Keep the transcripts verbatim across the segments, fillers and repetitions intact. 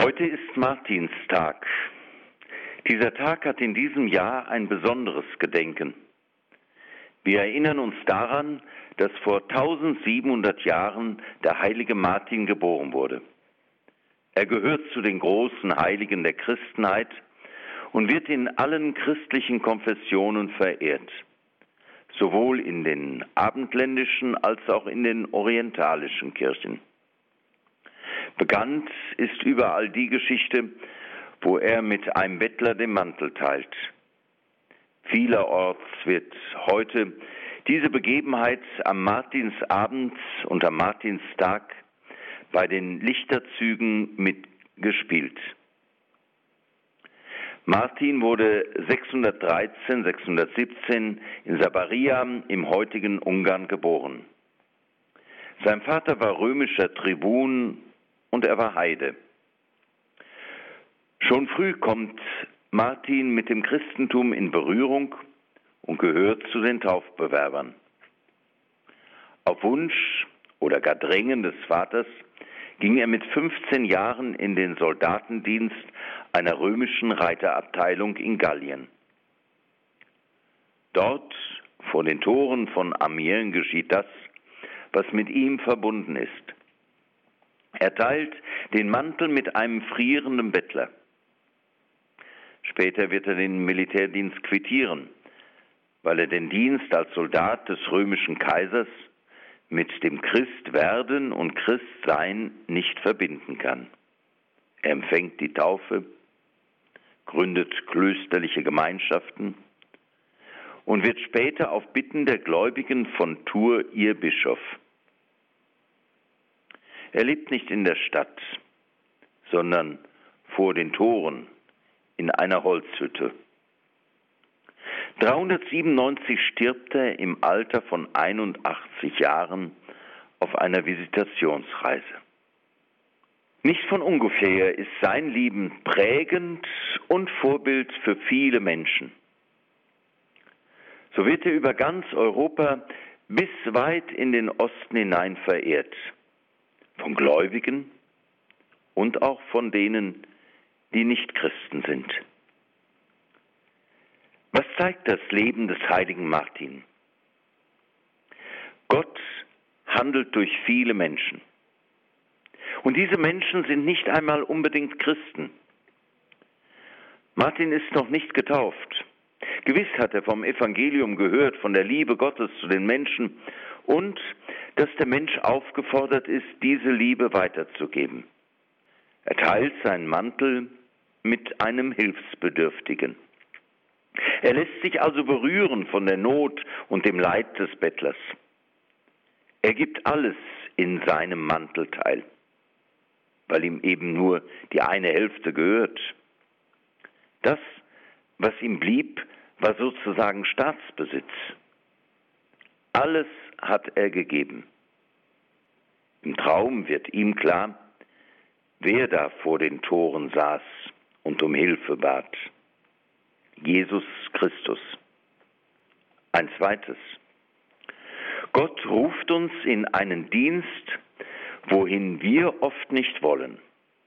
Heute ist Martinstag. Dieser Tag hat in diesem Jahr ein besonderes Gedenken. Wir erinnern uns daran, dass vor eintausendsiebenhundert Jahren der heilige Martin geboren wurde. Er gehört zu den großen Heiligen der Christenheit und wird in allen christlichen Konfessionen verehrt, sowohl in den abendländischen als auch in den orientalischen Kirchen. Bekannt ist überall die Geschichte, wo er mit einem Bettler den Mantel teilt. Vielerorts wird heute diese Begebenheit am Martinsabend und am Martinstag bei den Lichterzügen mitgespielt. Martin wurde sechshundertdreizehn, sechshundertsiebzehn in Sabaria im heutigen Ungarn geboren. Sein Vater war römischer Tribun und er war Heide. Schon früh kommt Martin mit dem Christentum in Berührung und gehört zu den Taufbewerbern. Auf Wunsch oder gar Drängen des Vaters ging er mit fünfzehn Jahren in den Soldatendienst einer römischen Reiterabteilung in Gallien. Dort, vor den Toren von Amiens, geschieht das, was mit ihm verbunden ist. Er teilt den Mantel mit einem frierenden Bettler. Später wird er den Militärdienst quittieren, weil er den Dienst als Soldat des römischen Kaisers mit dem Christwerden und Christsein nicht verbinden kann. Er empfängt die Taufe, gründet klösterliche Gemeinschaften und wird später auf Bitten der Gläubigen von Tours ihr Bischof. Er lebt nicht in der Stadt, sondern vor den Toren in einer Holzhütte. dreihundertsiebenundneunzig stirbt er im Alter von einundachtzig Jahren auf einer Visitationsreise. Nicht von ungefähr ist sein Leben prägend und Vorbild für viele Menschen. So wird er über ganz Europa bis weit in den Osten hinein verehrt. Von Gläubigen und auch von denen, die nicht Christen sind. Was zeigt das Leben des heiligen Martin? Gott handelt durch viele Menschen. Und diese Menschen sind nicht einmal unbedingt Christen. Martin ist noch nicht getauft. Gewiss hat er vom Evangelium gehört, von der Liebe Gottes zu den Menschen und dass der Mensch aufgefordert ist, diese Liebe weiterzugeben. Er teilt seinen Mantel mit einem Hilfsbedürftigen. Er lässt sich also berühren von der Not und dem Leid des Bettlers. Er gibt alles in seinem Mantelteil, weil ihm eben nur die eine Hälfte gehört. Das, was ihm blieb, war sozusagen Staatsbesitz. Alles hat er gegeben. Im Traum wird ihm klar, wer da vor den Toren saß und um Hilfe bat. Jesus Christus. Ein zweites. Gott ruft uns in einen Dienst, wohin wir oft nicht wollen.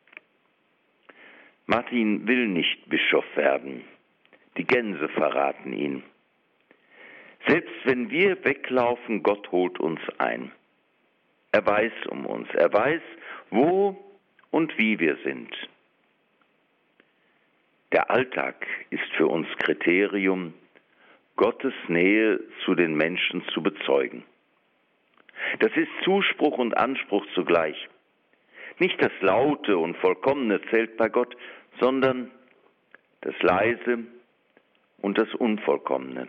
Martin will nicht Bischof werden. Die Gänse verraten ihn. Selbst wenn wir weglaufen, Gott holt uns ein. Er weiß um uns. Er weiß, wo und wie wir sind. Der Alltag ist für uns Kriterium, Gottes Nähe zu den Menschen zu bezeugen. Das ist Zuspruch und Anspruch zugleich. Nicht das Laute und Vollkommene zählt bei Gott, sondern das Leise und das Unvollkommene.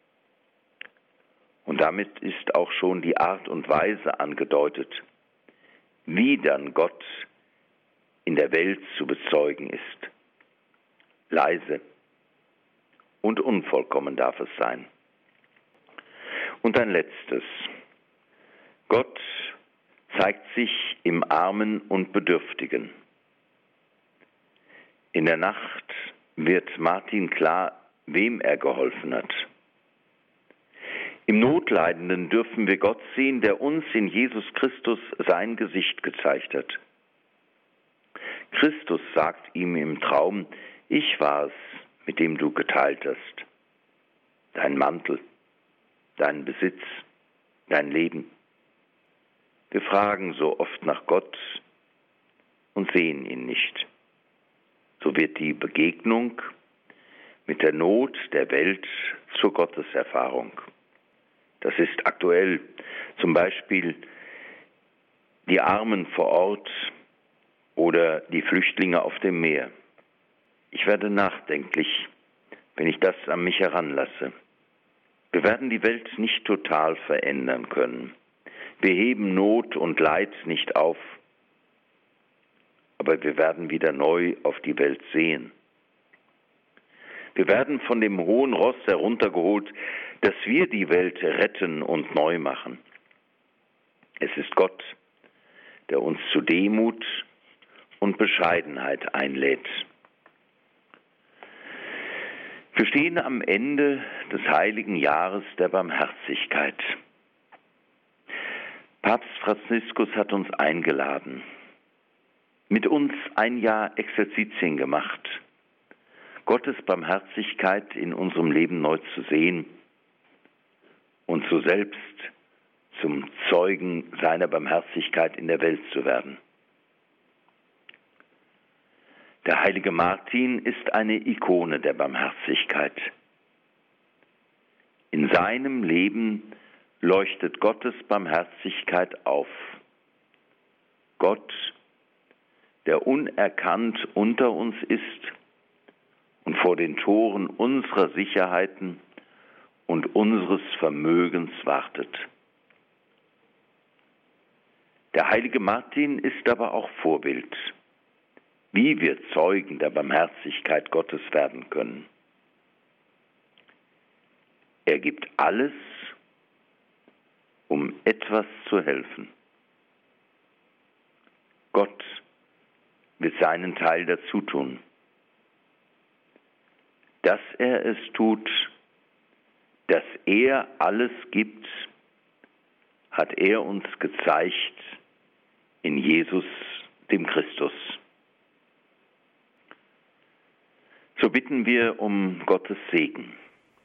Und damit ist auch schon die Art und Weise angedeutet, wie dann Gott in der Welt zu bezeugen ist. Leise und unvollkommen darf es sein. Und ein letztes. Gott zeigt sich im Armen und Bedürftigen. In der Nacht wird Martin klar, wem er geholfen hat. Im Notleidenden dürfen wir Gott sehen, der uns in Jesus Christus sein Gesicht gezeigt hat. Christus sagt ihm im Traum, ich war es, mit dem du geteilt hast. Dein Mantel, dein Besitz, dein Leben. Wir fragen so oft nach Gott und sehen ihn nicht. So wird die Begegnung mit der Not der Welt zur Gotteserfahrung. Das ist aktuell zum Beispiel die Armen vor Ort oder die Flüchtlinge auf dem Meer. Ich werde nachdenklich, wenn ich das an mich heranlasse. Wir werden die Welt nicht total verändern können. Wir heben Not und Leid nicht auf, aber wir werden wieder neu auf die Welt sehen. Wir werden von dem hohen Ross heruntergeholt, dass wir die Welt retten und neu machen. Es ist Gott, der uns zu Demut und Bescheidenheit einlädt. Wir stehen am Ende des heiligen Jahres der Barmherzigkeit. Papst Franziskus hat uns eingeladen, mit uns ein Jahr Exerzitien gemacht, Gottes Barmherzigkeit in unserem Leben neu zu sehen und so selbst zum Zeugen seiner Barmherzigkeit in der Welt zu werden. Der heilige Martin ist eine Ikone der Barmherzigkeit. In seinem Leben leuchtet Gottes Barmherzigkeit auf. Gott, der unerkannt unter uns ist und vor den Toren unserer Sicherheiten und unseres Vermögens wartet. Der heilige Martin ist aber auch Vorbild, wie wir Zeugen der Barmherzigkeit Gottes werden können. Er gibt alles, um etwas zu helfen. Gott wird seinen Teil dazu tun. Dass er es tut, dass er alles gibt, hat er uns gezeigt in Jesus, dem Christus. So bitten wir um Gottes Segen.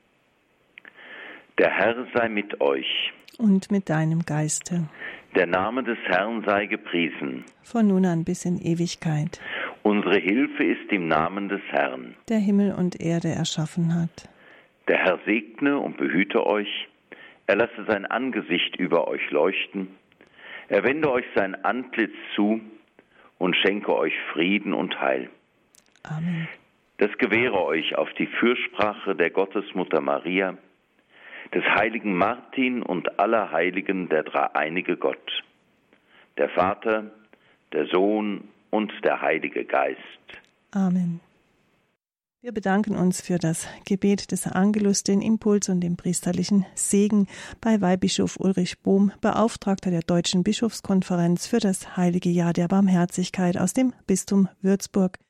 Der Herr sei mit euch. Und mit deinem Geiste. Der Name des Herrn sei gepriesen. Von nun an bis in Ewigkeit. Unsere Hilfe ist im Namen des Herrn, der Himmel und Erde erschaffen hat. Der Herr segne und behüte euch. Er lasse sein Angesicht über euch leuchten. Er wende euch sein Antlitz zu und schenke euch Frieden und Heil. Amen. Das gewähre euch auf die Fürsprache der Gottesmutter Maria, des heiligen Martin und aller Heiligen der dreieinige Gott, der Vater, der Sohn und der Heilige Geist. Amen. Wir bedanken uns für das Gebet des Angelus, den Impuls und den priesterlichen Segen bei Weihbischof Ulrich Bohm, Beauftragter der Deutschen Bischofskonferenz für das Heilige Jahr der Barmherzigkeit aus dem Bistum Würzburg.